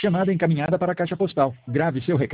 Chamada encaminhada para a caixa postal. Grave seu recado.